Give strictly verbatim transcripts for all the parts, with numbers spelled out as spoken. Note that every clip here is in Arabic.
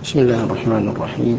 بسم الله الرحمن الرحيم.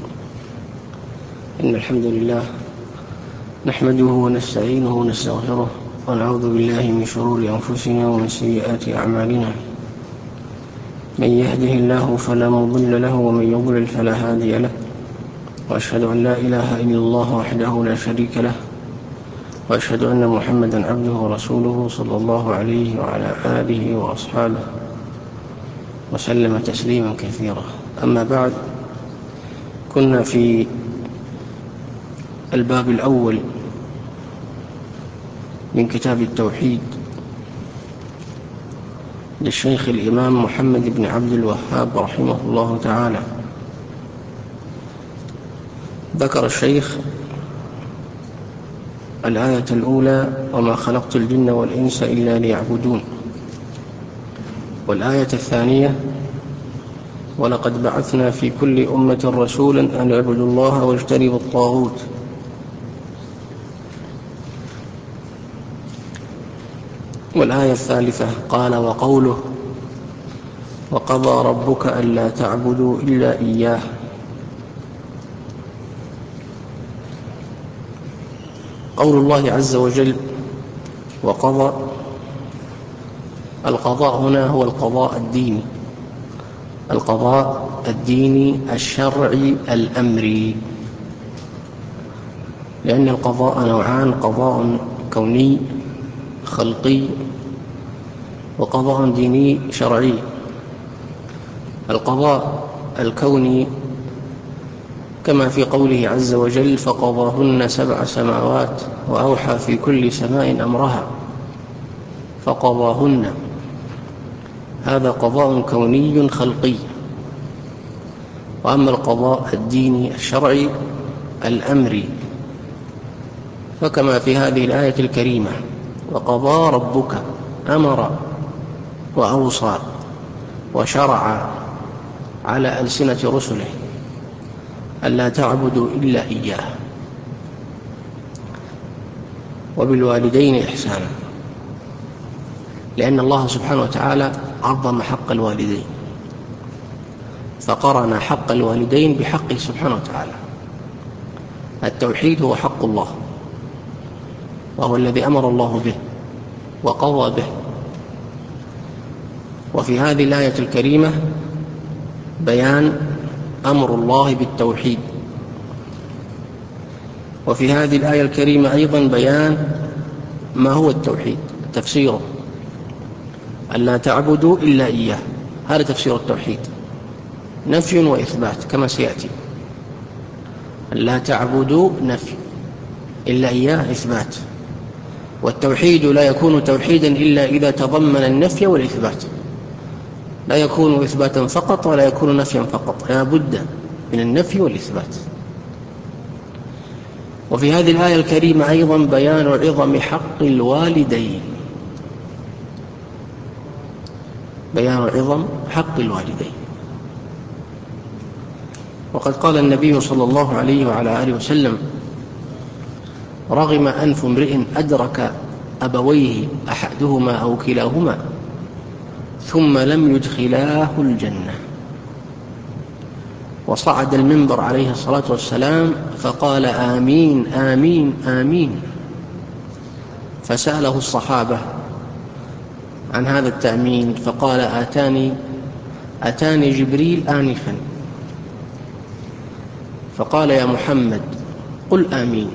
إن الحمد لله نحمده ونستعينه ونستغفره ونعوذ بالله من شرور أنفسنا ومن سيئات أعمالنا. من يهده الله فلا مضل له ومن يضلل فلا هادي له، وأشهد أن لا إله إلا الله وحده لا شريك له، وأشهد أن محمدا عبده ورسوله صلى الله عليه وعلى آله وأصحابه وسلم تسليما كثيرا. أما بعد، كنا في الباب الأول من كتاب التوحيد للشيخ الإمام محمد بن عبد الوهاب رحمه الله تعالى. ذكر الشيخ الآية الأولى: وما خلقت الجن والإنس إلا ليعبدون، والآية الثانية: ولقد بعثنا في كل أمة رسولا أن اعبدوا الله واجتنبوا الطاغوت. والآية الثالثة قال: وقوله: وقضى ربك ألا تعبدوا إلا إياه. قول الله عز وجل: وقضى، القضاء هنا هو القضاء الديني، القضاء الديني الشرعي الأمري، لأن القضاء نوعان: قضاء كوني خلقي وقضاء ديني شرعي. القضاء الكوني كما في قوله عز وجل: فقضاهن سبع سماوات وأوحى في كل سماء أمرها فقضاهن، هذا قضاء كوني خلقي. وأما القضاء الديني الشرعي الأمري فكما في هذه الآية الكريمة: وقضى ربك، أمر وأوصى وشرع على ألسنة رسله ألا تعبدوا إلا إياه، وبالوالدين إحسانا، لأن الله سبحانه وتعالى عظم حق الوالدين، فقرن حق الوالدين بحقه سبحانه وتعالى. التوحيد هو حق الله، وهو الذي أمر الله به وقضى به. وفي هذه الآية الكريمة بيان أمر الله بالتوحيد، وفي هذه الآية الكريمة أيضا بيان ما هو التوحيد، تفسيره: ألا تعبدوا إلا إياه، هذا تفسير التوحيد، نفي وإثبات كما سيأتي. ألا تعبدوا نفي، إلا إياه إثبات. والتوحيد لا يكون توحيدا إلا إذا تضمن النفي والإثبات، لا يكون إثباتا فقط ولا يكون نفيا فقط، لا بد من النفي والإثبات. وفي هذه الآية الكريمة أيضا بيان عظم حق الوالدين، بيان عظم حق الوالدين. وقد قال النبي صلى الله عليه وعلى آله وسلم: رغم أنف امرئ أدرك أبويه أحدهما أو كلاهما ثم لم يدخلاه الجنة. وصعد المنبر عليه الصلاة والسلام فقال: آمين آمين آمين. فسأله الصحابة عن هذا التأمين فقال: آتاني أتاني جبريل آنفا فقال: يا محمد قل آمين.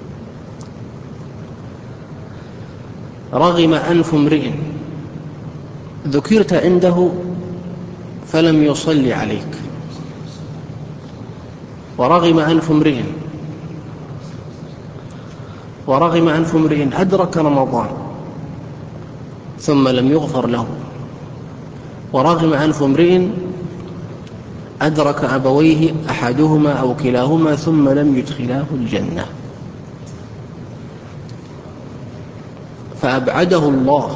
رغم أنف امرئ ذكرت عنده فلم يصلي عليك، ورغم أنف امرئ ورغم أنف امرئ أدرك رمضان ثم لم يغفر له، ورغم أنف امرئ أدرك أبويه أحدهما أو كلاهما ثم لم يدخلاه الجنة. فأبعده الله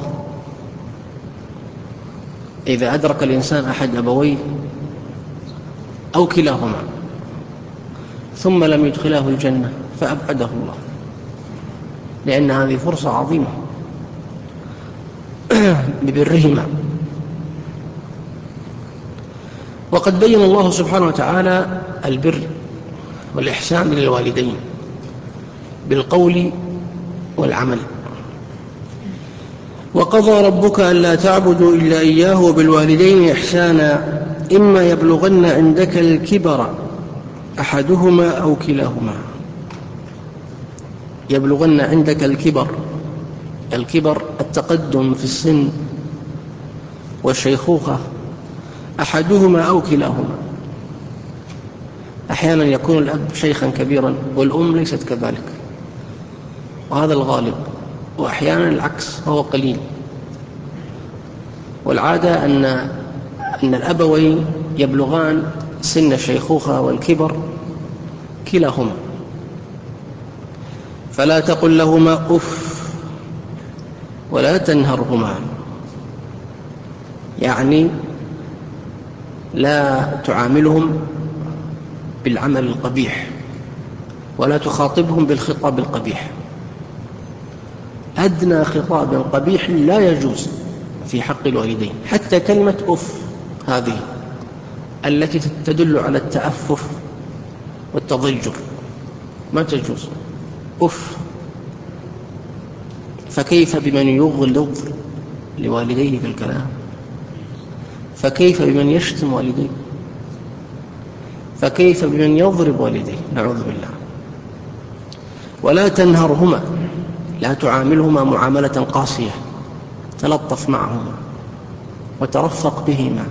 إذا أدرك الإنسان أحد أبويه أو كلاهما ثم لم يدخلاه الجنة، فأبعده الله، لأن هذه فرصة عظيمة ببرهما. وقد بين الله سبحانه وتعالى البر والإحسان للوالدين بالقول والعمل. وقضى ربك ألا تعبدوا إلا إياه وبالوالدين إحسانا إما يبلغن عندك الكبر أحدهما أو كلاهما. يبلغن عندك الكبر، الكبر التقدم في السن والشيخوخة، أحدهما أو كلاهما. أحيانا يكون الأب شيخا كبيرا والأم ليست كذلك، وهذا الغالب، وأحيانا العكس وهو قليل. والعادة أن أن الأبوين يبلغان سن الشيخوخة والكبر كلاهما. فلا تقل لهما أف ولا تنهرهما، يعني لا تعاملهم بالعمل القبيح ولا تخاطبهم بالخطاب القبيح. أدنى خطاب قبيح لا يجوز في حق الوالدين، حتى كلمة أف هذه التي تدل على التأفف والتضجر ما تجوز. أف، فكيف بمن يغلظ لوالديه في الكلام؟ فكيف بمن يشتم والديه؟ فكيف بمن يضرب والديه؟ نعوذ بالله. ولا تنهرهما، لا تعاملهما معاملة قاسية، تلطف معهما وترفق بهما،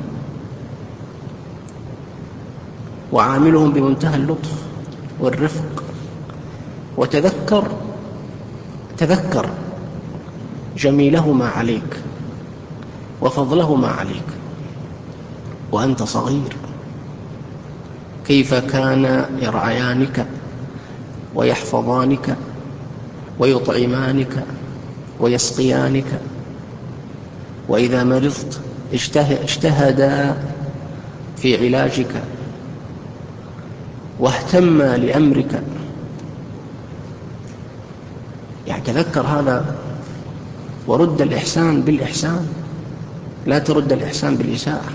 وعاملهم بمنتهى اللطف والرفق. وتذكر تذكر جميلهما عليك وفضلهما عليك وأنت صغير، كيف كان يرعيانك ويحفظانك ويطعمانك ويسقيانك، وإذا مرضت اجتهدا في علاجك واهتما لأمرك. يعني تذكر هذا، ورد الإحسان بالإحسان، لا ترد الإحسان بالإساءة.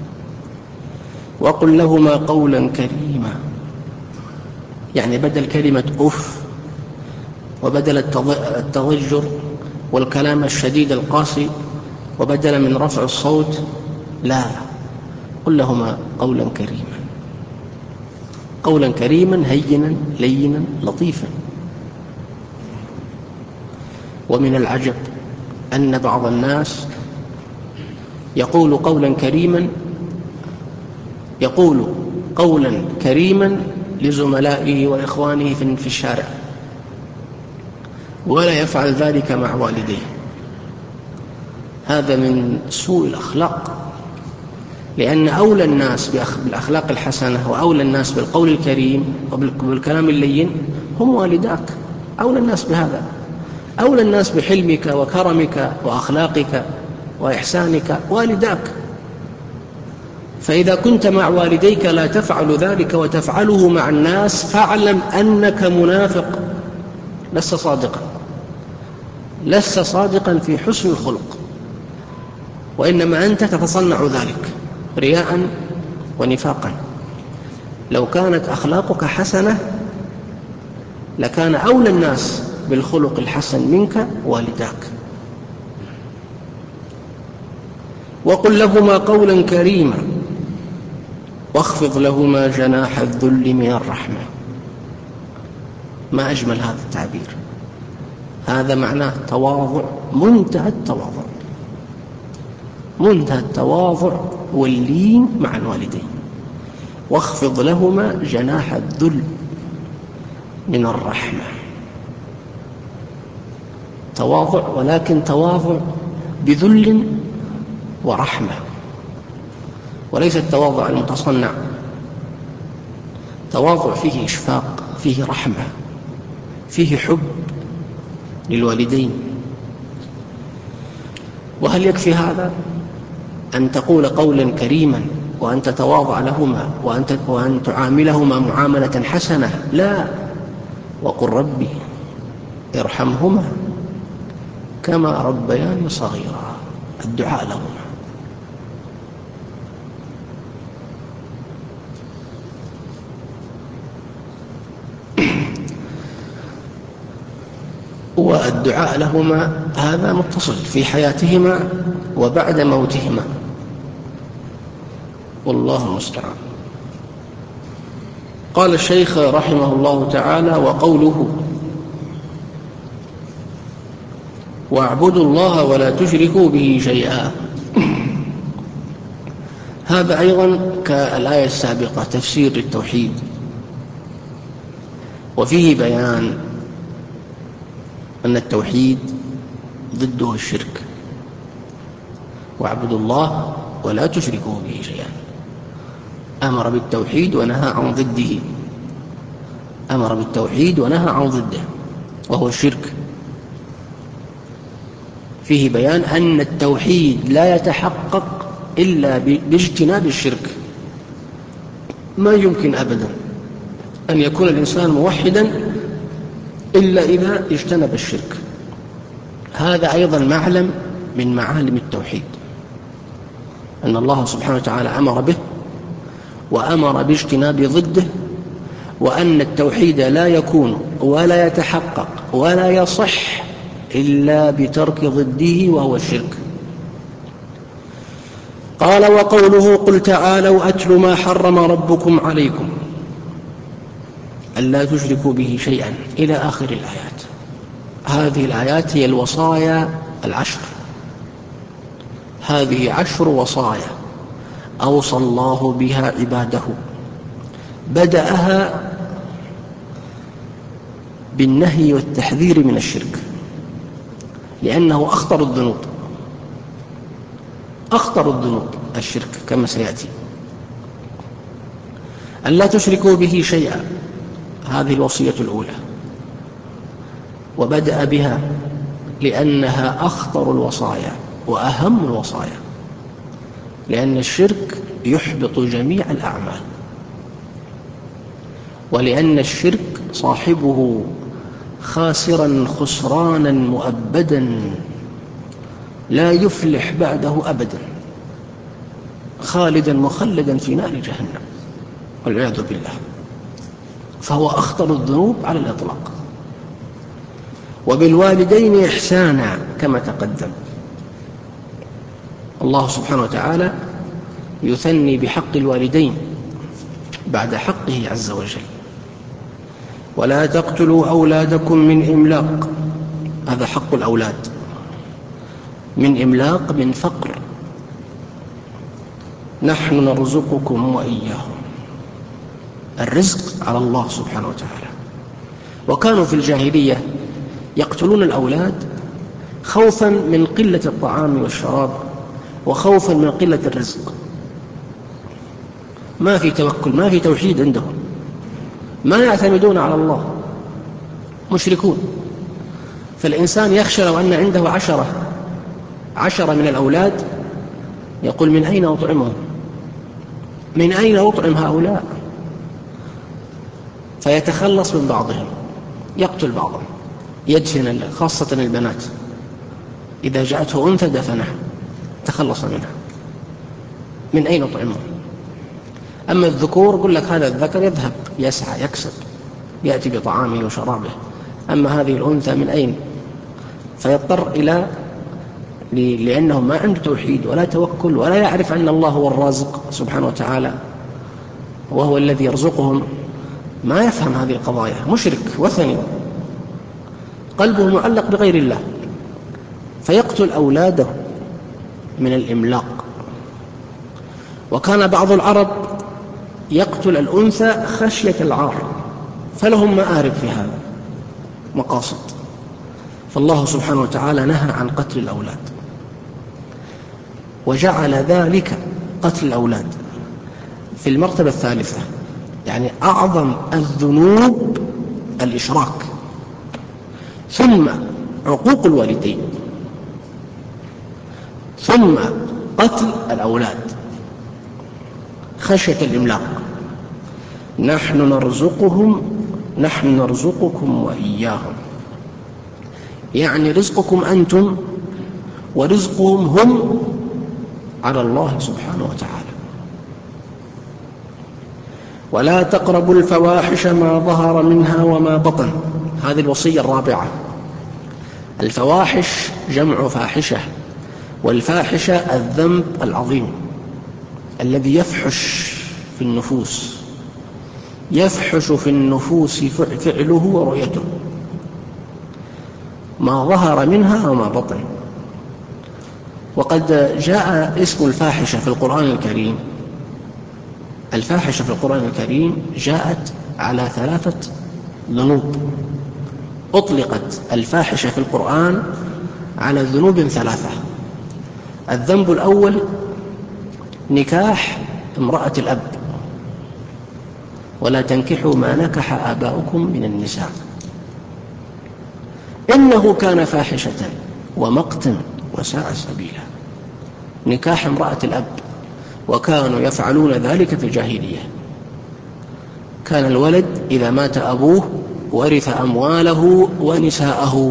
وقل لهما قولا كريما، يعني بدل كلمة أف وبدل التضجر والكلام الشديد القاسي وبدل من رفع الصوت، لا، قل لهما قولا كريما، قولا كريما هينا لينا لطيفا. ومن العجب أن بعض الناس يقول قولا كريما يقول قولا كريما لزملائه وإخوانه في الشارع، ولا يفعل ذلك مع والديه. هذا من سوء الأخلاق، لأن أولى الناس بالأخلاق الحسنة وأولى الناس بالقول الكريم وبالكلام اللين هم والداك. أولى الناس بهذا، أولى الناس بحلمك وكرمك وأخلاقك وإحسانك والداك. فإذا كنت مع والديك لا تفعل ذلك وتفعله مع الناس، فاعلم أنك منافق، لست صادقا، لست صادقا في حسن الخلق، وإنما أنت تتصنع ذلك رياء ونفاقا. لو كانت أخلاقك حسنة لكان أولى الناس بالخلق الحسن منك والداك. وقل لهما قولا كريما واخفض لهما جناح الذل من الرحمة. ما أجمل هذا التعبير، هذا معناه تواضع، منتهى التواضع، منتهى التواضع واللين مع الوالدين. واخفض لهما جناح الذل من الرحمة، تواضع، ولكن تواضع بذل ورحمة، وليس التواضع المتصنع. تواضع فيه إشفاق، فيه رحمة، فيه حب للوالدين. وهل يكفي هذا أن تقول قولا كريما وأن تتواضع لهما وأن تعاملهما معاملة حسنة؟ لا، وقل ربي ارحمهما كما ربياني صغيرا، الدعاء لهما. والدعاء لهما هذا متصل في حياتهما وبعد موتهما، والله المستعان. قال الشيخ رحمه الله تعالى: وقوله واعبدوا الله ولا تشركوا به شيئا، هذا أيضا كالآية السابقة تفسير للتوحيد، وفيه بيان أن التوحيد ضده الشرك. واعبدوا الله ولا تشركوا به شيئا، أمر بالتوحيد ونهى عن ضده، أمر بالتوحيد ونهى عن ضده وهو الشرك. فيه بيان أن التوحيد لا يتحقق إلا باجتناب الشرك. ما يمكن أبدا أن يكون الإنسان موحدا إلا إذا اجتنب الشرك. هذا أيضا معلم من معالم التوحيد، أن الله سبحانه وتعالى أمر به وأمر باجتناب ضده، وأن التوحيد لا يكون ولا يتحقق ولا يصح إلا بترك ضده وهو الشرك. قال: وقوله قل تعالوا أتل ما حرم ربكم عليكم ألا تشركوا به شيئا إلى آخر الآيات. هذه الآيات هي الوصايا العشر، هذه عشر وصايا أوصى الله بها عباده، بدأها بالنهي والتحذير من الشرك، لأنه أخطر الذنوب، أخطر الذنوب الشرك كما سيأتي. أن لا تشركوا به شيئا، هذه الوصية الأولى، وبدأ بها لأنها أخطر الوصايا وأهم الوصايا، لأن الشرك يحبط جميع الأعمال، ولأن الشرك صاحبه خاسرا خسرانا مؤبدا لا يفلح بعده أبدا، خالدا مخلدا في نار جهنم والعياذ بالله. فهو أخطر الذنوب على الإطلاق. وبالوالدين إحسانا كما تقدم، الله سبحانه وتعالى يثني بحق الوالدين بعد حقه عز وجل. ولا تقتلوا أولادكم من إملاق، هذا حق الأولاد، من إملاق من فقر، نحن نرزقكم وإياهم. الرزق على الله سبحانه وتعالى. وكانوا في الجاهلية يقتلون الأولاد خوفا من قلة الطعام والشراب، وخوفا من قلة الرزق. ما في توكل، ما في توحيد عندهم، ما يعتمدون على الله، مشركون. فالإنسان يخشى لو أن عنده عشرة عشرة من الأولاد، يقول من أين أطعمهم، من أين أطعم هؤلاء؟ فيتخلص من بعضهم، يقتل بعضهم، يدفن، خاصة البنات إذا جاءته أنثى دفنها، تخلص منها. من أين أطعمهم؟ أما الذكور يقول لك هذا الذكر يذهب يسعى يكسب يأتي بطعامه وشرابه، أما هذه الأنثى من أين؟ فيضطر إلى لأنه ما عنده توحيد ولا توكل ولا يعرف أن الله هو الرازق سبحانه وتعالى وهو الذي يرزقهم، ما يفهم هذه القضايا، مشرك وثني، قلبه معلق بغير الله، فيقتل أولاده من الإملاق. وكان بعض العرب يقتل الأنثى خشية العار، فلهم مآرب في هذا، مقاصد. فالله سبحانه وتعالى نهى عن قتل الأولاد، وجعل ذلك قتل الأولاد في المرتبة الثالثة، يعني أعظم الذنوب الإشراك، ثم عقوق الوالدين، ثم قتل الأولاد خشية الإملاق. نحن نرزقهم نحن نرزقكم وإياهم، يعني رزقكم أنتم ورزقهم هم على الله سبحانه وتعالى. ولا تقربوا الفواحش ما ظهر منها وما بطن، هذه الوصية الرابعة. الفواحش جمع فاحشة، والفاحشة الذنب العظيم الذي يفحش في النفوس، يفحش في النفوس فعله ورؤيته، ما ظهر منها وما بطن. وقد جاء اسم الفاحشة في القرآن الكريم، الفاحشة في القرآن الكريم جاءت على ثلاثة ذنوب. أطلقت الفاحشة في القرآن على ذنوب ثلاثة. الذنب الأول نكاح امرأة الأب، ولا تنكحوا ما نكح آباؤكم من النساء، إنه كان فاحشة ومقتا وساء سبيلا. نكاح امرأة الأب، وكانوا يفعلون ذلك في الجاهلية. كان الولد إذا مات أبوه ورث أمواله ونساءه،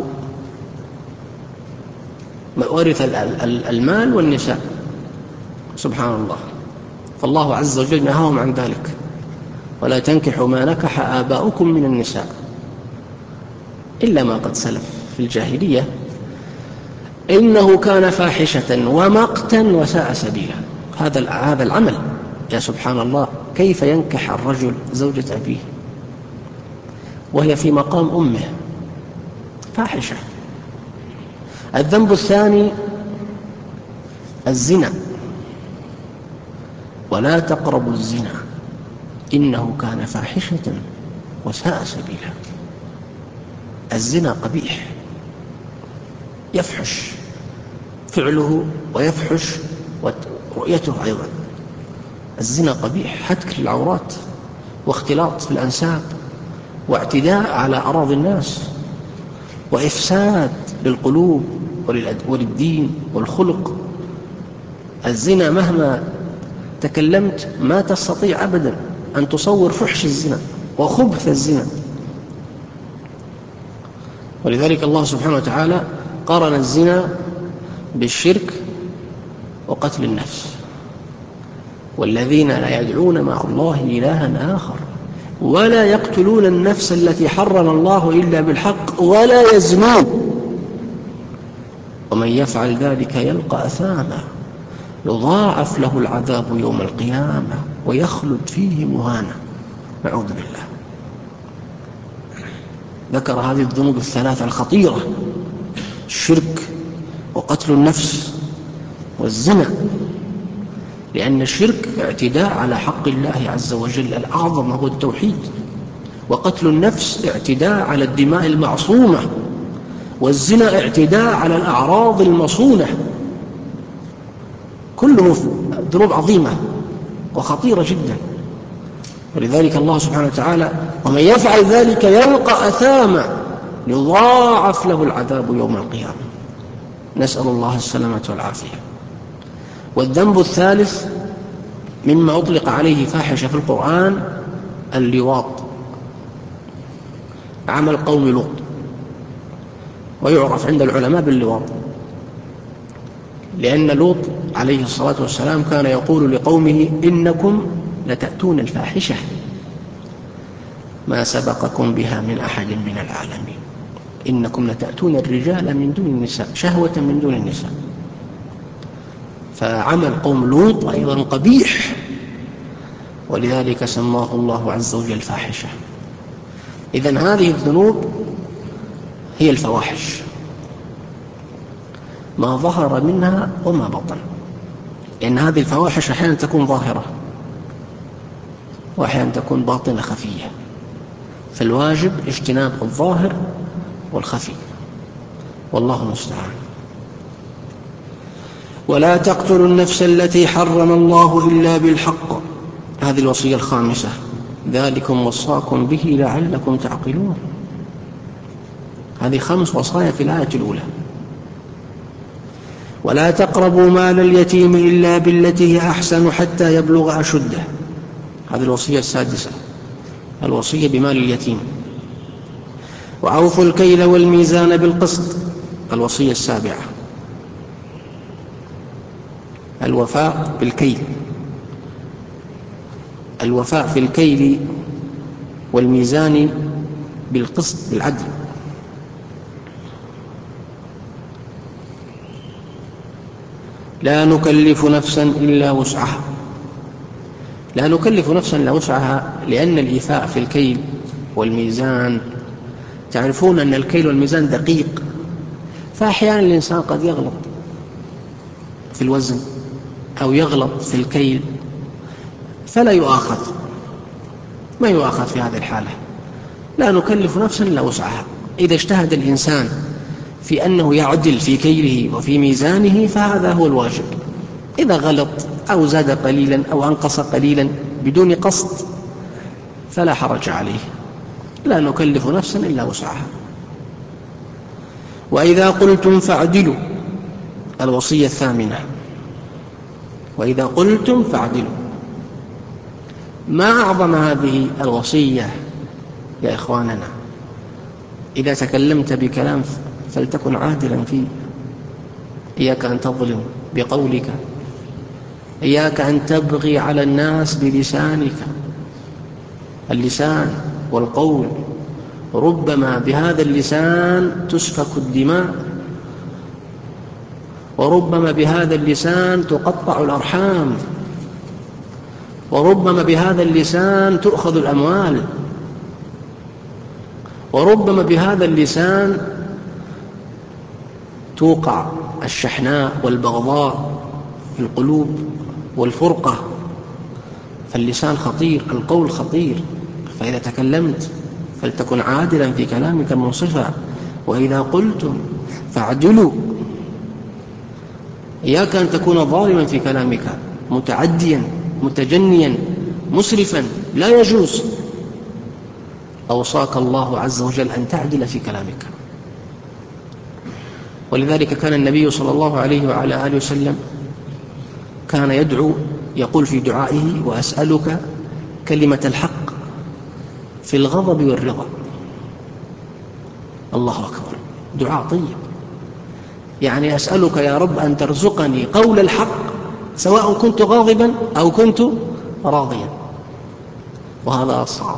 ورث المال والنساء، سبحان الله. فالله عز وجل نهاهم عن ذلك، ولا تنكحوا ما نكح آباؤكم من النساء إلا ما قد سلف في الجاهلية، إنه كان فاحشة ومقتا وساء سبيلا. هذا هذا العمل، يا سبحان الله، كيف ينكح الرجل زوجة أبيه وهي في مقام أمه؟ فاحشة. الذنب الثاني الزنا، ولا تقربوا الزنا إنه كان فاحشة وساء سبيلا. الزنا قبيح، يفحش فعله ويفحش رؤيته أيضا. الزنا قبيح، حتك العورات واختلاط في الأنساب واعتداء على أراضي الناس وإفساد للقلوب وللدين والخلق. الزنا مهما تكلمت ما تستطيع أبدا أن تصور فحش الزنا وخبث الزنا. ولذلك الله سبحانه وتعالى قارن الزنا بالشرك وقتل النفس. والذين لا يدعون مع الله إلها آخر ولا يقتلون النفس التي حرم الله إلا بالحق ولا يزنون ومن يفعل ذلك يلقى أثاما يضاعف له العذاب يوم القيامة ويخلد فيه مهانا. نعوذ بالله. ذكر هذه الذنوب الثلاثة الخطيرة: الشرك وقتل النفس والزنا، لأن الشرك اعتداء على حق الله عز وجل الأعظم وهو التوحيد، وقتل النفس اعتداء على الدماء المعصومة، والزنا اعتداء على الأعراض المصونة. كله ذنوب عظيمة وخطيرة جدا. ولذلك الله سبحانه وتعالى: ومن يفعل ذلك يلقى أثاما يضاعف له العذاب يوم القيامة. نسأل الله السلامة والعافية. والذنب الثالث مما أطلق عليه فاحشة في القرآن اللواط، عمل قوم لوط، ويعرف عند العلماء باللواط، لأن لوط عليه الصلاة والسلام كان يقول لقومه: إنكم لتأتون الفاحشة ما سبقكم بها من أحد من العالمين، إنكم لتأتون الرجال من دون النساء، شهوة من دون النساء. فعمل قوم لوط أيضا قبيح، ولذلك سماه الله عز وجل فاحشة. إذن هذه الذنوب هي الفواحش، ما ظهر منها وما بطن، لأن هذه الفواحش أحيانا تكون ظاهرة وأحيانا تكون باطنة خفية، فالواجب اجتناب الظاهر والخفي، والله المستعان. ولا تقتلوا النفس التي حرم الله إلا بالحق، هذه الوصية الخامسة: ذلكم وصاكم به لعلكم تعقلون. هذه خمس وصايا في الآية الأولى. ولا تقربوا مال اليتيم إلا بالتي هي أحسن حتى يبلغ أشده، هذه الوصية السادسة، الوصية بمال اليتيم. وأوفوا الكيل والميزان بالقسط، الوصية السابعة، الوفاء بالكيل، الوفاء في الكيل والميزان بالقسط بالعدل. لا نكلف نفسا إلا وسعها. لا نكلف نفسا إلا وسعها لأن الإيفاء في الكيل والميزان، تعرفون أن الكيل والميزان دقيق، فأحيانا الإنسان قد يغلط في الوزن أو يغلط في الكيل فلا يؤاخذ، ما يؤاخذ في هذه الحالة. لا نكلف نفسا إلا وسعها. إذا اجتهد الإنسان في أنه يعدل في كيله وفي ميزانه فهذا هو الواجب. إذا غلط أو زاد قليلا أو أنقص قليلا بدون قصد فلا حرج عليه. لا نكلف نفسا إلا وسعها. وإذا قلتم فاعدلوا، الوصية الثامنة، وإذا قلتم فاعدلوا. ما أعظم هذه الوصية يا إخواننا. إذا تكلمت بكلام فلتكن عادلا فيه. إياك أن تظلم بقولك، إياك أن تبغي على الناس بلسانك. اللسان والقول، ربما بهذا اللسان تسفك الدماء، وربما بهذا اللسان تقطع الأرحام، وربما بهذا اللسان تؤخذ الأموال، وربما بهذا اللسان توقع الشحناء والبغضاء في القلوب والفرقة. فاللسان خطير، القول خطير. فإذا تكلمت فلتكن عادلا في كلامك منصفا. وإذا قلتم فاعدلوا، إياك أن تكون ظالما في كلامك، متعديا متجنيا مسرفا، لا يجوز. أوصاك الله عز وجل أن تعدل في كلامك. ولذلك كان النبي صلى الله عليه وعلى آله وسلم كان يدعو، يقول في دعائه: وأسألك كلمة الحق في الغضب والرضا. الله أكبر، دعاء طيب. يعني أسألك يا رب أن ترزقني قول الحق سواء كنت غاضبا أو كنت راضيا. وهذا صعب،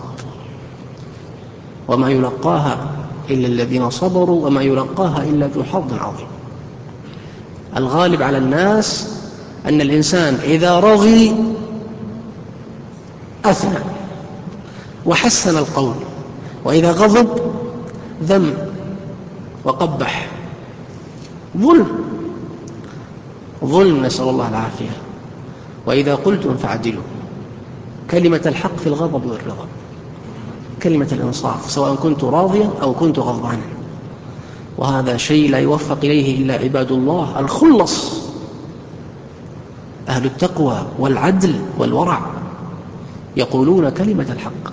وما يلقاها إلا الذين صبروا وما يلقاها إلا ذو حظ عظيم. الغالب على الناس أن الإنسان إذا رضي أثنى وحسن القول، وإذا غضب ذم وقبح. ظلم ظلم، نسأل الله العافية. وإذا قلتم فاعدلوا، كلمة الحق في الغضب والرضا، كلمة الإنصاف سواء كنت راضيا أو كنت غضبانا. وهذا شيء لا يوفق إليه إلا عباد الله الخلص، أهل التقوى والعدل والورع، يقولون كلمة الحق.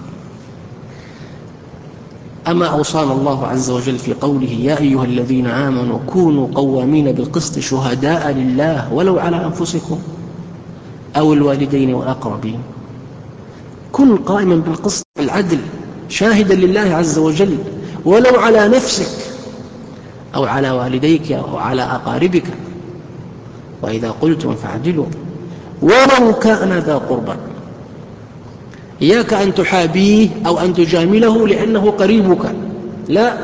أما أوصانا الله عز وجل في قوله: يا أيها الذين آمنوا كونوا قوامين بالقسط شهداء لله ولو على أنفسكم أو الوالدين والأقربين. كن قائما بالقسط بالعدل، شاهدا لله عز وجل ولو على نفسك أو على والديك أو على أقاربك. وإذا قلتم فاعدلوا ولو كان ذا قربى. إياك أن تحابيه أو أن تجامله لأنه قريبك، لا،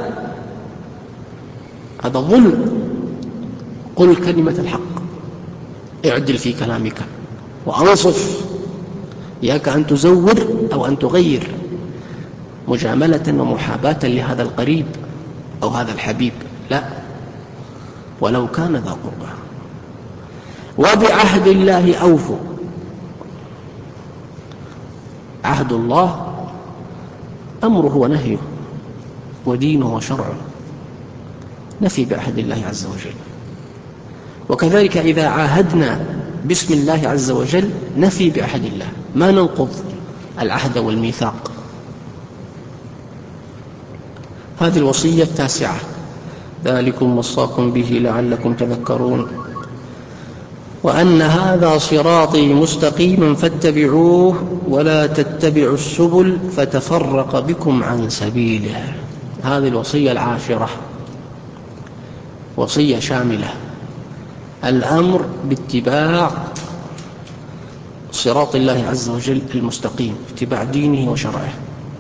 هذا ظلم. قل كلمة الحق، اعدل في كلامك وأنصف. إياك أن تزور أو أن تغير مجاملة ومحاباة لهذا القريب أو هذا الحبيب، لا، ولو كان ذا قربى. وبعهد الله أوفوا. عهد الله أمره ونهيه ودينه وشرعه، نفي بعهد الله عز وجل. وكذلك إذا عاهدنا باسم الله عز وجل نفي بعهد الله، ما ننقض العهد والميثاق. هذه الوصية التاسعة: ذلكم وصاكم به لعلكم تذكرون، وأن هذا صراطي مستقيما فاتبعوه ولا تتبعوا السبل فتفرق بكم عن سبيله. هذه الوصية العاشرة، وصية شاملة: الأمر باتباع صراط الله عز وجل المستقيم، اتباع دينه وشرعه،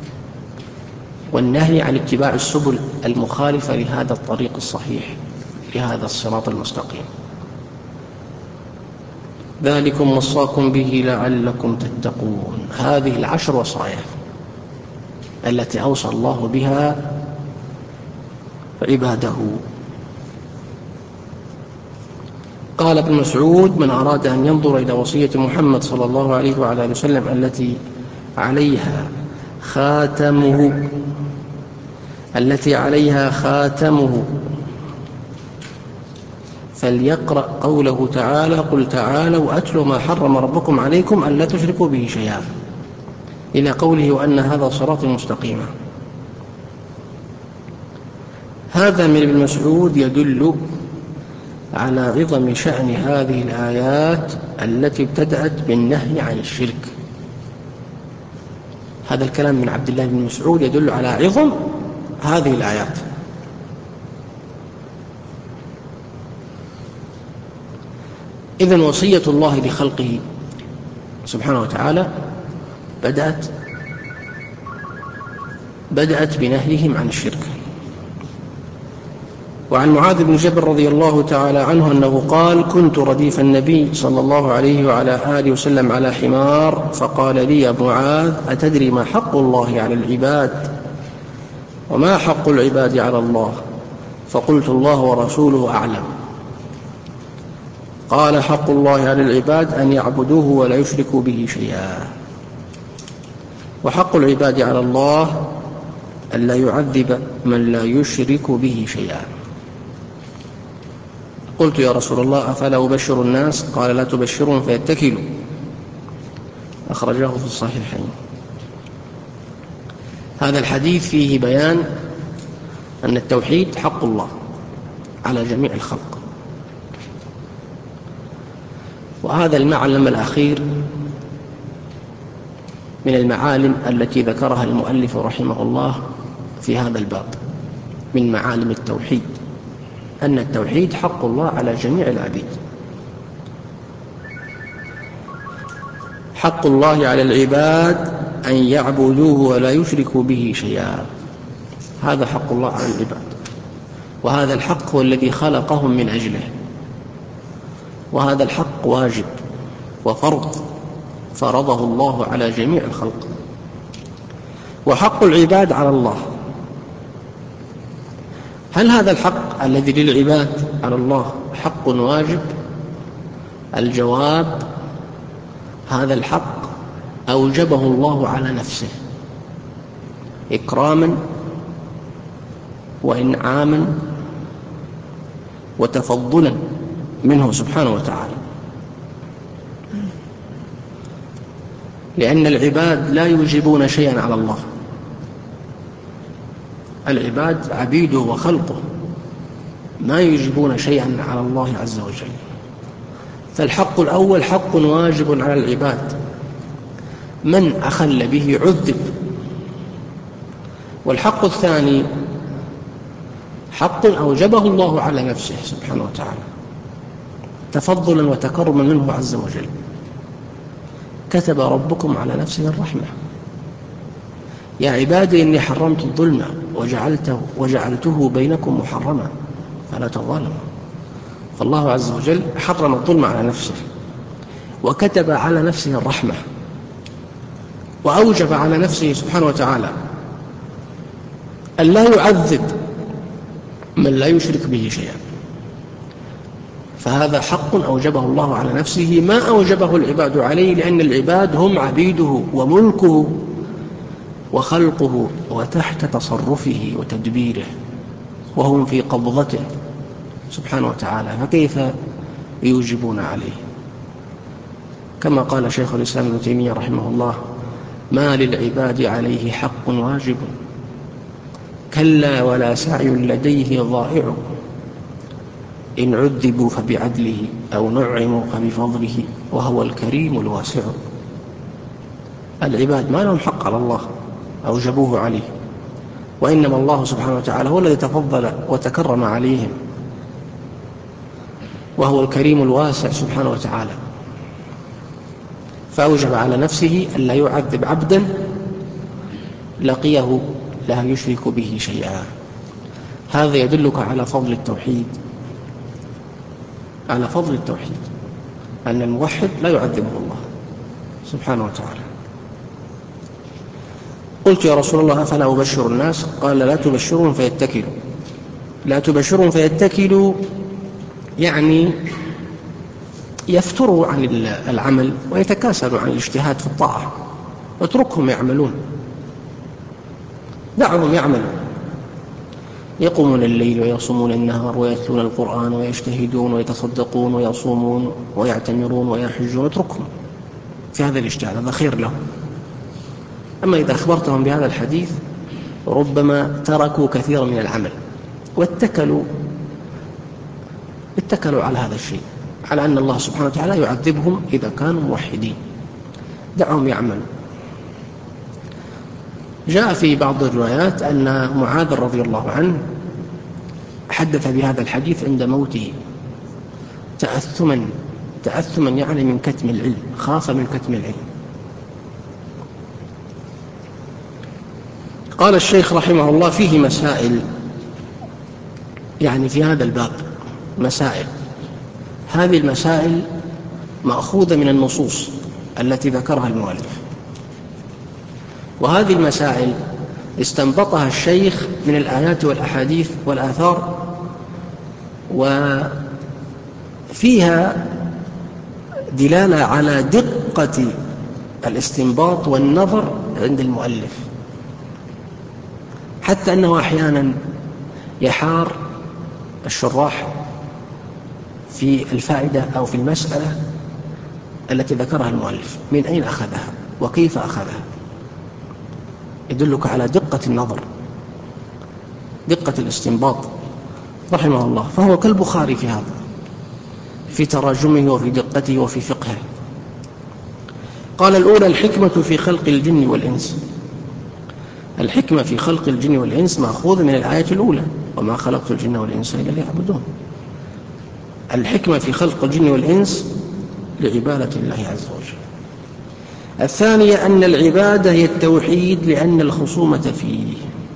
والنهي عن اتباع السبل المخالفة لهذا الطريق الصحيح، لهذا الصراط المستقيم. ذلكم وصاكم به لعلكم تتقون. هذه العشر وصايا التي أوصى الله بها عباده. قال ابن مسعود: من أراد أن ينظر إلى وصية محمد صلى الله عليه وعلى آله وسلم التي عليها خاتمه التي عليها خاتمه فليقرأ قوله تعالى: قل تعالوا أتل ما حرم ربكم عليكم ألا تشركوا به شيئا، إلى قوله: وأن هذا صراطي مستقيما. هذا من ابن مسعود يدل على عظم شأن هذه الآيات التي ابتدأت بالنهي عن الشرك. هذا الكلام من عبد الله بن مسعود يدل على عظم هذه الآيات. إذن وصية الله لخلقه سبحانه وتعالى بدأت بدأت بنهيهم عن الشرك. وعن معاذ بن جبل رضي الله تعالى عنه أنه قال: كنت رديف النبي صلى الله عليه وعلى آله وسلم على حمار، فقال لي يا معاذ: أتدري ما حق الله على العباد وما حق العباد على الله؟ فقلت: الله ورسوله أعلم. قال: حق الله على العباد أن يعبدوه ولا يشركوا به شيئا، وحق العباد على الله ألا يعذب من لا يشرك به شيئا. قلت: يا رسول الله أفلا أبشر الناس؟ قال: لا تبشرهم فيتكلوا. أخرجه في الصحيحين. هذا الحديث فيه بيان أن التوحيد حق الله على جميع الخلق. وهذا المعلم الأخير من المعالم التي ذكرها المؤلف رحمه الله في هذا الباب من معالم التوحيد، أن التوحيد حق الله على جميع العبيد. حق الله على العباد أن يعبدوه ولا يشركوا به شيئا، هذا حق الله على العباد، وهذا الحق هو الذي خلقهم من أجله، وهذا الحق واجب وفرض فرضه الله على جميع الخلق. وحق العباد على الله، هل هذا الحق الذي للعباد على الله حق واجب؟ الجواب: هذا الحق أوجبه الله على نفسه إكراما وإنعاما وتفضلا منه سبحانه وتعالى، لأن العباد لا يوجبون شيئا على الله، العباد عبيده وخلقه ما يوجبون شيئا على الله عز وجل. فالحق الأول حق واجب على العباد، من أخل به عذب. والحق الثاني حق أوجبه الله على نفسه سبحانه وتعالى تفضلا وتكرما منه عز وجل. كتب ربكم على نفسه الرحمة: يا عبادي إني حرمت الظلم وجعلته, وجعلته بينكم محرما فلا تظالموا. فالله عز وجل حرم الظلم على نفسه وكتب على نفسه الرحمة، وأوجب على نفسه سبحانه وتعالى أن لا يعذب من لا يشرك به شيئا. فهذا حق أوجبه الله على نفسه ما أوجبه العباد عليه، لأن العباد هم عبيده وملكه وخلقه وتحت تصرفه وتدبيره، وهم في قبضته سبحانه وتعالى، فكيف يوجبون عليه؟ كما قال شيخ الإسلام ابن تيمية رحمه الله: ما للعباد عليه حق واجب، كلا ولا سعي لديه ضائع، إن عذبوا فبعدله أو نعموا فبفضله وهو الكريم الواسع. العباد ما لهم حق على الله أوجبوه عليه، وإنما الله سبحانه وتعالى هو الذي تفضل وتكرم عليهم، وهو الكريم الواسع سبحانه وتعالى، فأوجب على نفسه أن لا يعذب عبدا لقيه لا يشرك به شيئا. هذا يدلك على فضل التوحيد، على فضل التوحيد أن الموحد لا يعذبه الله سبحانه وتعالى. قلت يا رسول الله أفلا أبشر الناس؟ قال لا تبشرهم فيتكلوا. لا تبشرهم فيتكلوا يعني يفتروا عن العمل ويتكاسلوا عن الاجتهاد في الطاعة، اتركهم يعملون، دعهم يعملوا، يقومون الليل ويصومون النهار ويتلون القرآن ويجتهدون ويتصدقون ويصومون ويعتمرون ويحجون، اتركهم في هذا الاجتهاد، هذا خير لهم. أما إذا أخبرتهم بهذا الحديث ربما تركوا كثيرا من العمل واتكلوا اتكلوا على هذا الشيء، على أن الله سبحانه وتعالى يعذبهم إذا كانوا موحدين، دعهم يعملوا. جاء في بعض الروايات أن معاذ رضي الله عنه حدث بهذا الحديث عند موته تأثما تأثما يعني من كتم العلم، خاف من كتم العلم. قال الشيخ رحمه الله فيه مسائل، يعني في هذا الباب مسائل، هذه المسائل مأخوذة من النصوص التي ذكرها المؤلف، وهذه المسائل استنبطها الشيخ من الآيات والأحاديث والآثار، وفيها دلالة على دقة الاستنباط والنظر عند المؤلف، حتى أنه أحيانا يحار الشراح في الفائدة أو في المسألة التي ذكرها المؤلف من أين أخذها وكيف أخذها، يدلك على دقة النظر، دقة الاستنباط رحمه الله. فهو كالبخاري في هذا، في تراجمه وفي دقته وفي فقهه. قال الأولى الحكمة في خلق الجن والإنس. الحكمة في خلق الجن والإنس مأخوذ من الآية الأولى وما خلقت الجن والإنس إلا ليعبدون. الحكمة في خلق الجن والإنس لعبادة الله عز وجل. الثانية أن العبادة هي التوحيد لأن الخصومة فيه.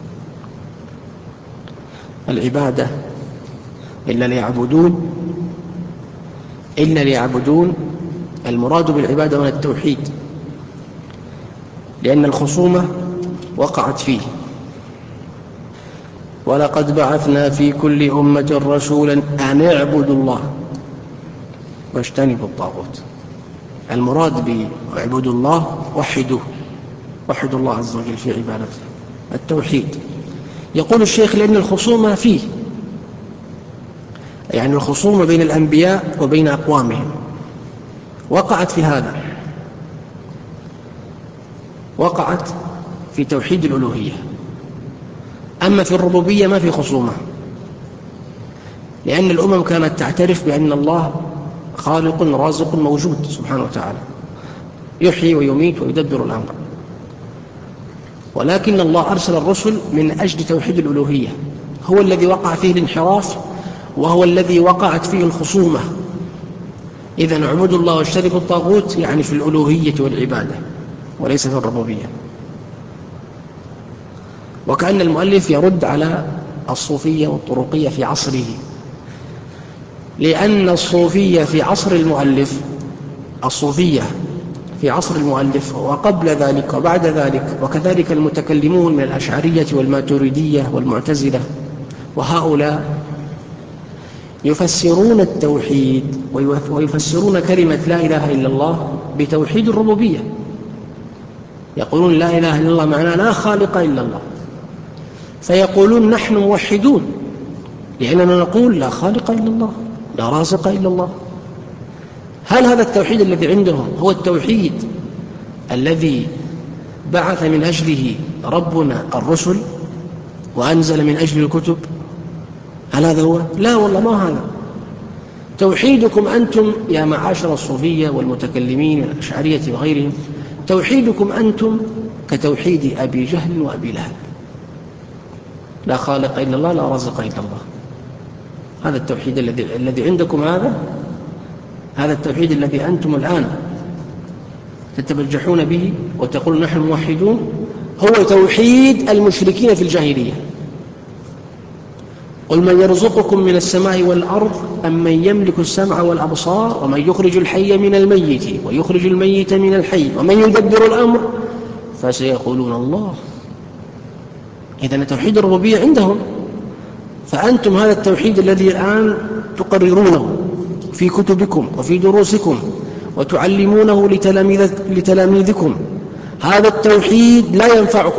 العبادة إلا ليعبدون إلا ليعبدون المراد بالعبادة هنا التوحيد، لأن الخصومة وقعت فيه. ولقد بعثنا في كل أمة رسولا أن اعبدوا الله واجتنبوا الطاغوت. المراد باعبدوا الله وحدوه، وحدوا الله عز وجل في عبادته، التوحيد. يقول الشيخ لأن الخصومة فيه، يعني الخصومة بين الأنبياء وبين أقوامهم وقعت في هذا، وقعت في توحيد الألوهية. أما في الربوبية ما في خصومة، لأن الأمم كانت تعترف بأن الله خالق رازق موجود سبحانه وتعالى، يحيي ويميت ويدبر الأمر، ولكن الله أرسل الرسل من أجل توحيد الألوهية، هو الذي وقع فيه الانحراف وهو الذي وقعت فيه الخصومة. إذن اعبدوا الله واجتنبوا الطاغوت يعني في الألوهية والعبادة وليس في الربوبية. وكأن المؤلف يرد على الصوفية والطرقية في عصره، لأن الصوفية في عصر المؤلف الصوفية في عصر المؤلف وقبل ذلك وبعد ذلك، وكذلك المتكلمون من الأشعرية والماتريدية والمعتزلة، وهؤلاء يفسرون التوحيد ويفسرون كلمة لا إله إلا الله بتوحيد الربوبية. يقولون لا إله إلا الله معناه لا خالق إلا الله، فيقولون نحن موحدون لأننا نقول لا خالق إلا الله، لا رازق إلا الله. هل هذا التوحيد الذي عندهم هو التوحيد الذي بعث من أجله ربنا الرسل وأنزل من أجل الكتب؟ هل هذا هو؟ لا والله ما هذا توحيدكم أنتم يا معاشر الصوفية والمتكلمين والأشعرية وغيرهم. توحيدكم أنتم كتوحيد أبي جهل وأبي لهب، لا خالق إلا الله لا رازق إلا الله. هذا التوحيد الذي الذي عندكم، هذا هذا التوحيد الذي أنتم الآن تتبجحون به وتقولون نحن موحدون، هو توحيد المشركين في الجاهلية. قل من يرزقكم من السماء والأرض أم من يملك السمع والأبصار ومن يخرج الحي من الميت ويخرج الميت من الحي ومن يدبر الأمر فسيقولون الله. إذن توحيد الربوبية عندهم، فأنتم هذا التوحيد الذي الآن تقررونه في كتبكم وفي دروسكم وتعلمونه لتلاميذكم، هذا التوحيد لا ينفعكم.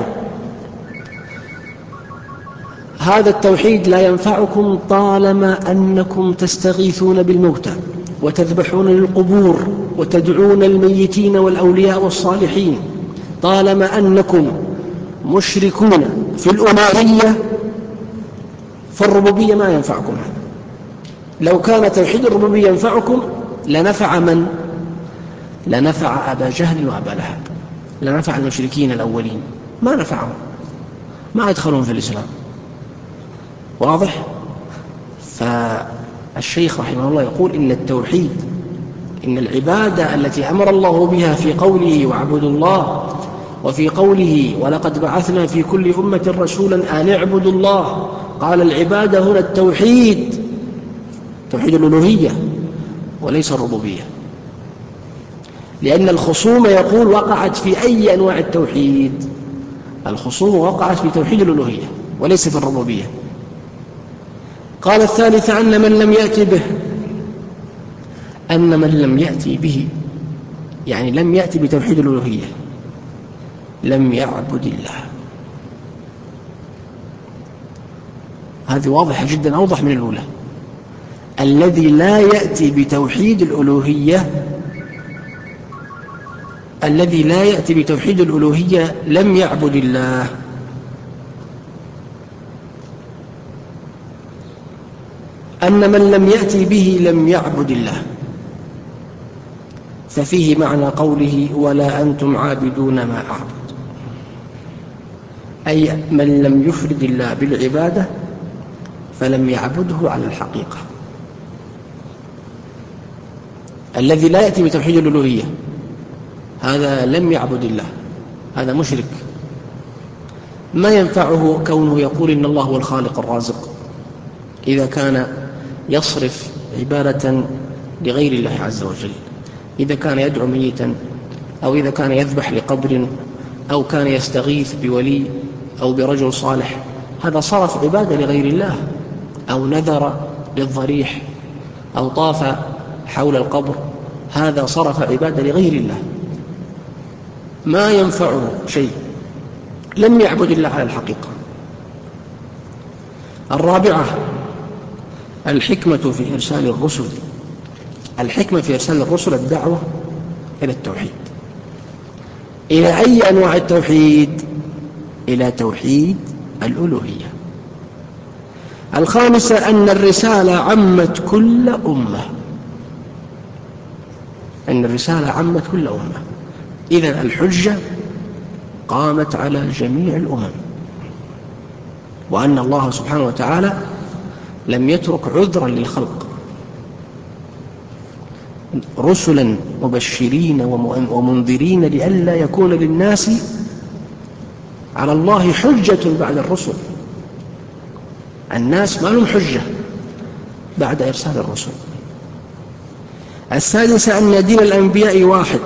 هذا التوحيد لا ينفعكم طالما أنكم تستغيثون بالموتى وتذبحون للقبور وتدعون الميتين والأولياء والصالحين، طالما أنكم مشركون في الألوهية، فالربوبية ما ينفعكم. لو كان توحيد الربوبية ينفعكم لنفع من؟ لنفع أبا جهل وأبا لهب، لنفع المشركين الأولين، ما نفعهم، ما يدخلون في الإسلام. واضح؟ فالشيخ رحمه الله يقول إن التوحيد، إن العبادة التي أمر الله بها في قوله واعبدوا الله، وفي قوله ولقد بعثنا في كل أمة رسولا أن اعبدوا الله، قال العبادة هنا التوحيد، توحيد الألوهية وليس الربوبية، لأن الخصوم يقول وقعت في أي أنواع التوحيد؟ الخصوم وقعت في توحيد الألوهية وليس في الربوبية. قال الثالث أن من لم يأتي به، أن من لم يأتي به يعني لم يأتي بتوحيد الألوهية لم يعبد الله. هذه واضحة جدا، أوضح من الأولى. الذي لا يأتي بتوحيد الألوهية الذي لا يأتي بتوحيد الألوهية لم يعبد الله. أن من لم يأتي به لم يعبد الله، ففيه معنى قوله ولا أنتم عابدون ما أعبد، أي من لم يفرد الله بالعبادة فلم يعبده على الحقيقة. الذي لا يأتي بتوحيد الألوهية هذا لم يعبد الله، هذا مشرك، ما ينفعه كونه يقول إن الله هو الخالق الرازق إذا كان يصرف عبادة لغير الله عز وجل، إذا كان يدعو ميتا، أو إذا كان يذبح لقبر، أو كان يستغيث بولي أو برجل صالح، هذا صرف عبادة لغير الله، أو نذر للضريح أو طاف حول القبر، هذا صرف عبادة لغير الله، ما ينفعه شيء، لم يعبد الله على الحقيقة. الرابعة الحكمة في إرسال الرسل. الحكمة في إرسال الرسل الدعوة إلى التوحيد. إلى أي أنواع التوحيد؟ إلى توحيد الألوهية. الخامسة أن الرسالة عمت كل أمة، أن الرسالة عمت كل أمة، إذن الحجة قامت على جميع الأمم، وأن الله سبحانه وتعالى لم يترك عذرا للخلق، رسلا مبشرين ومنذرين لئلا يكون للناس على الله حجة بعد الرسل. الناس ما لهم حجة بعد إرسال الرسل. السادسة أن دين الأنبياء واحد.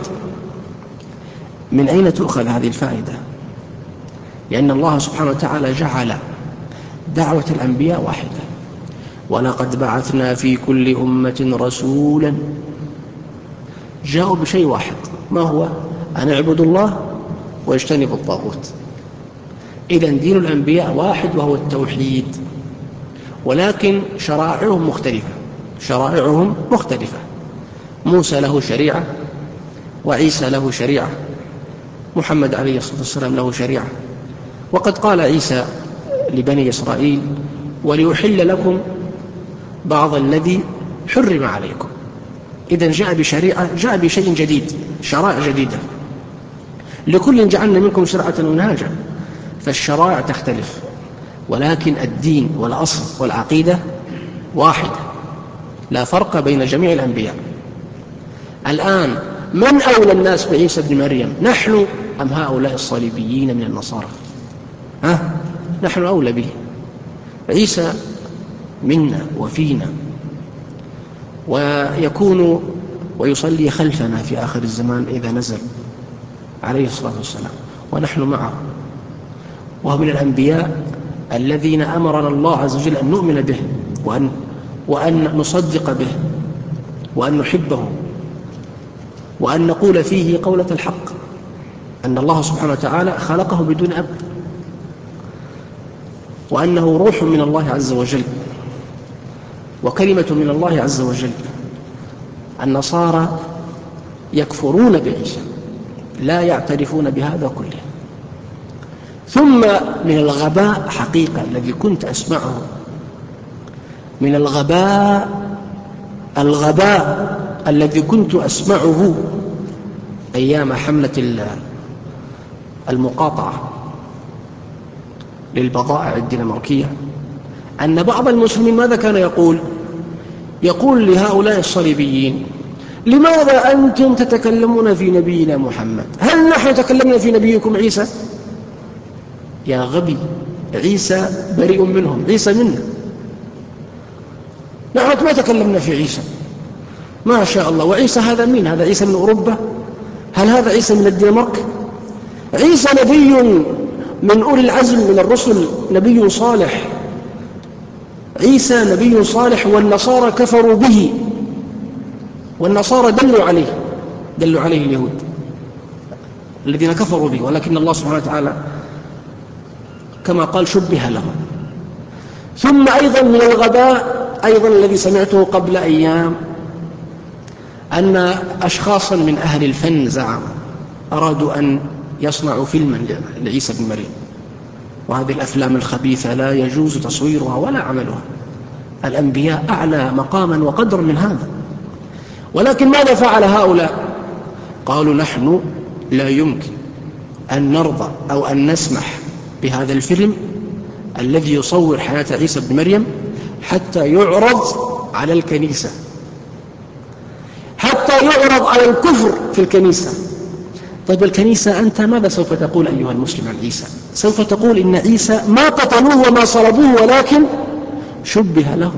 من أين تؤخذ هذه الفائدة؟ لأن الله سبحانه وتعالى جعل دعوة الأنبياء واحدة، ولقد بعثنا في كل أمة رسولا، جاءوا بشيء واحد، ما هو؟ أن اعبدوا الله واجتنبوا الطاغوت. إذن دين الأنبياء واحد وهو التوحيد، ولكن شرائعهم مختلفة، شرائعهم مختلفة. موسى له شريعة، وعيسى له شريعة، محمد عليه الصلاة والسلام له شريعة. وقد قال عيسى لبني إسرائيل وليحل لكم بعض الذي حرم عليكم. إذن جاء بشريعة، جاء بشيء جديد، شرائع جديدة. لكل جعلنا منكم شرعة ومنهاجا، فالشرائع تختلف، ولكن الدين والأصل والعقيدة واحدة، لا فرق بين جميع الأنبياء. الآن من أولى الناس بعيسى بن مريم، نحن أم هؤلاء الصليبيين من النصارى؟ ها؟ نحن أولى به. عيسى منا وفينا، ويكون ويصلي خلفنا في آخر الزمان إذا نزل عليه الصلاة والسلام ونحن معه، وهو من الأنبياء الذين أمرنا الله عز وجل أن نؤمن به وأن, وأن نصدق به وأن نحبه وأن نقول فيه قولة الحق، أن الله سبحانه وتعالى خلقه بدون أب، وأنه روح من الله عز وجل وكلمة من الله عز وجل. النصارى يكفرون بعيسى، لا يعترفون بهذا كله. ثم من الغباء حقيقة الذي كنت أسمعه، من الغباء الغباء الذي كنت أسمعه أيام حملة المقاطعة للبضائع الدنماركية، أن بعض المسلمين ماذا كان يقول؟ يقول لهؤلاء الصليبيين: لماذا أنتم تتكلمون في نبينا محمد؟ هل نحن تكلمنا في نبيكم عيسى؟ يا غبي، عيسى بريء منهم، عيسى منا، نحن ما تكلمنا في عيسى. ما شاء الله. وعيسى هذا مين؟ هذا عيسى من أوروبا؟ هل هذا عيسى من الدنمارك؟ عيسى نبي من أولي العزم من الرسل، نبي صالح. عيسى نبي صالح، والنصارى كفروا به، والنصارى دلوا عليه، دلوا عليه اليهود الذين كفروا به، ولكن الله سبحانه وتعالى كما قال شبه لهم. ثم أيضا من الغباء أيضا الذي سمعته قبل أيام، أن أشخاصا من أهل الفن زعموا أرادوا أن يصنعوا فيلما لعيسى بن مريم، وهذه الأفلام الخبيثة لا يجوز تصويرها ولا عملها، الأنبياء أعلى مقاما وقدر من هذا. ولكن ماذا فعل هؤلاء؟ قالوا: نحن لا يمكن أن نرضى أو أن نسمح بهذا الفيلم الذي يصور حياة عيسى بن مريم حتى يعرض على الكنيسة، حتى يعرض على الكفر في الكنيسة. طيب الكنيسة أنت ماذا سوف تقول أيها المسلم عن عيسى؟ سوف تقول إن عيسى ما قتلوه وما صلبوه ولكن شبه له.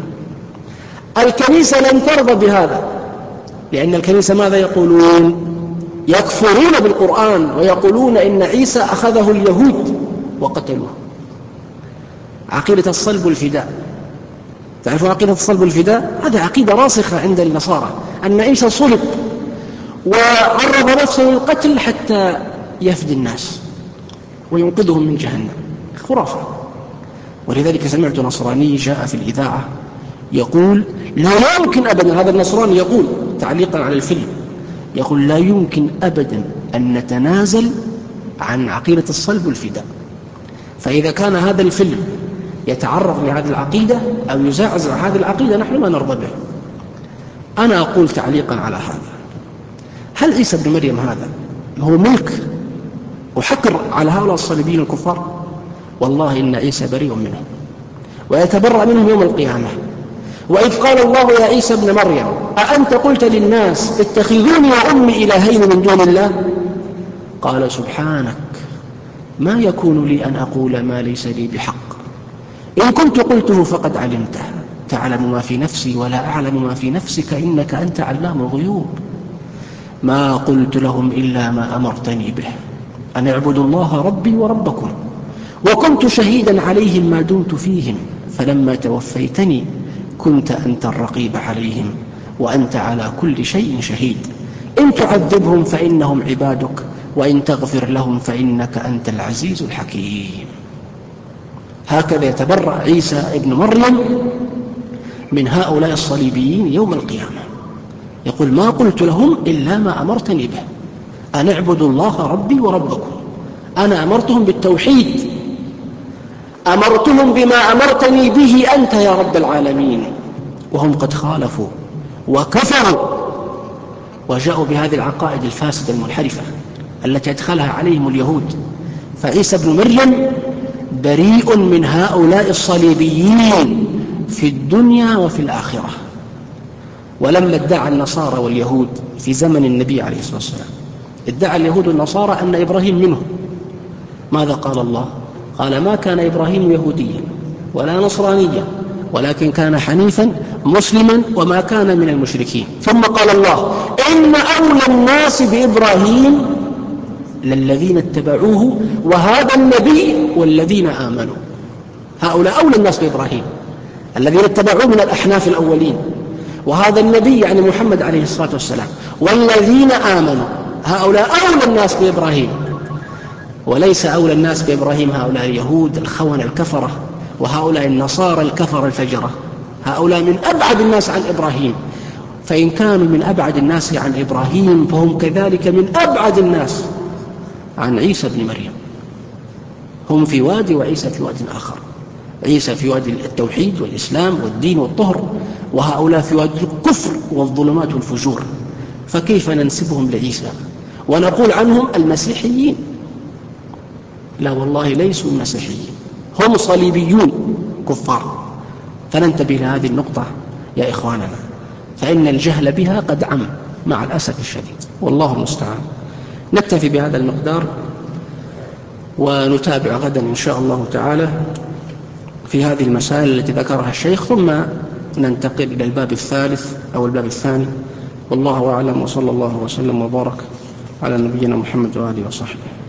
الكنيسة لن ترضى بهذا، لأن الكنيسة ماذا يقولون؟ يكفرون بالقرآن ويقولون إن عيسى أخذه اليهود وقتلوه. عقيدة الصلب والفداء، تعرفون عقيدة الصلب والفداء؟ هذه عقيدة راسخة عند النصارى، أن عيسى صلب وعرض نفسه للقتل حتى يفدي الناس وينقذهم من جهنم. خرافة. ولذلك سمعت نصراني جاء في الإذاعة يقول: لا يمكن أبدا، هذا النصراني يقول تعليقا على الفيلم، يقول: لا يمكن أبدا أن نتنازل عن عقيدة الصلب والفداء، فإذا كان هذا الفيلم يتعرض لهذه العقيدة أو يزعزع هذه العقيدة نحن ما نرضى به. أنا أقول تعليقا على هذا: هل عيسى بن مريم هذا هو ملك وحكر على هؤلاء الصليبيين الكفار؟ والله إن عيسى بريء منهم ويتبرأ منهم يوم القيامة. وإذ قال الله يا عيسى ابن مريم أأنت قلت للناس اتخذوني وأمي إلهين من دون الله؟ قال سبحانك ما يكون لي أن أقول ما ليس لي بحق، إن كنت قلته فقد علمته، تعلم ما في نفسي ولا أعلم ما في نفسك إنك أنت علام الغيوب. ما قلت لهم إلا ما أمرتني به أن اعبدوا الله ربي وربكم، وكنت شهيدا عليهم ما دمت فيهم، فلما توفيتني كنت أنت الرقيب عليهم وأنت على كل شيء شهيد. إن تعذبهم فإنهم عبادك وإن تغفر لهم فإنك أنت العزيز الحكيم. هكذا يتبرأ عيسى ابن مريم من هؤلاء الصليبيين يوم القيامة، يقول: ما قلت لهم إلا ما أمرتني به أن اعبدوا الله ربي وربكم. أنا أمرتهم بالتوحيد، أمرتهم بما أمرتني به أنت يا رب العالمين، وهم قد خالفوا وكفروا وجاءوا بهذه العقائد الفاسدة المنحرفة التي أدخلها عليهم اليهود. فعيسى بن مريم بريء من هؤلاء الصليبيين في الدنيا وفي الآخرة. ولما ادعى النصارى واليهود في زمن النبي عليه الصلاة والسلام، ادعى اليهود والنصارى أن إبراهيم منهم، ماذا قال الله؟ قال: ما كان إبراهيم يهوديا ولا نصرانيا ولكن كان حنيفا مسلما وما كان من المشركين. ثم قال الله: إن أولى الناس بإبراهيم للذين اتبعوه وهذا النبي والذين آمنوا. هؤلاء أولى الناس بإبراهيم، الذين اتبعوه من الأحناف الأولين، وهذا النبي يعني محمد عليه الصلاة والسلام، والذين آمنوا، هؤلاء أولى الناس بإبراهيم. وليس أولى الناس بإبراهيم هؤلاء اليهود الخونة الكفرة، وهؤلاء النصارى الكفرة الفجرة، هؤلاء من أبعد الناس عن إبراهيم. فإن كانوا من أبعد الناس عن إبراهيم فهم كذلك من أبعد الناس عن عيسى بن مريم. هم في وادي وعيسى في واد آخر. عيسى في وادي التوحيد والإسلام والدين والطهر، وهؤلاء في وادي الكفر والظلمات والفجور. فكيف ننسبهم لعيسى ونقول عنهم المسيحيين؟ لا والله، ليسوا مسيحيين، هم صليبيون كفار. فننتبه لهذه النقطة يا إخواننا، فإن الجهل بها قد عم مع الأسف الشديد، والله المستعان. نكتفي بهذا المقدار، ونتابع غدا إن شاء الله تعالى في هذه المسائل التي ذكرها الشيخ، ثم ننتقل إلى الباب الثالث أو الباب الثاني. والله أعلم، وصلى الله وسلم وبارك على نبينا محمد وآله وصحبه.